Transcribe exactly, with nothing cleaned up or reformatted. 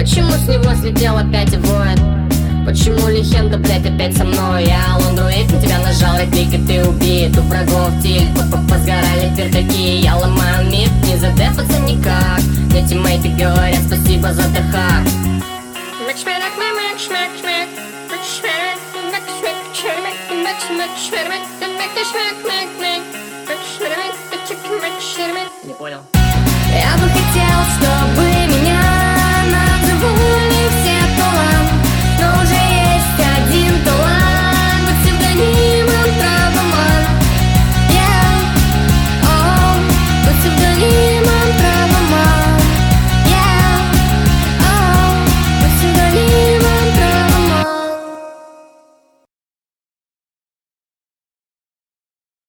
Почему с него слетел опять и воет? Почему легенда, блядь, опять со мной? Я Алан Друид, на тебя нажал реплик, и ты убит. У врагов тиль, позгорали пердаки. Я ломаю мир, не задефаться никак. Мне тиммейты говорят спасибо за ДХ. Не понял.